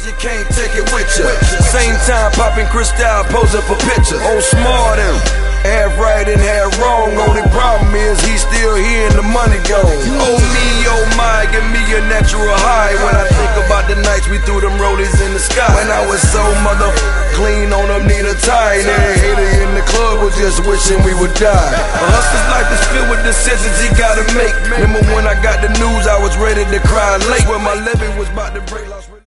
you can't take it with you. Same time popping Cristal, posing for pictures. On smart him, half right and half wrong. Only problem is he's still here and the money gone. Oh me, oh my, give me a natural high when I think about the nights we threw them rollies in the sky. When I was so clean on them, need a tie. And every hater in the club was just wishing we would die. A hustler's life is filled with decisions he gotta make. Remember when I got the news, I was ready to cry late when my levee was about to break.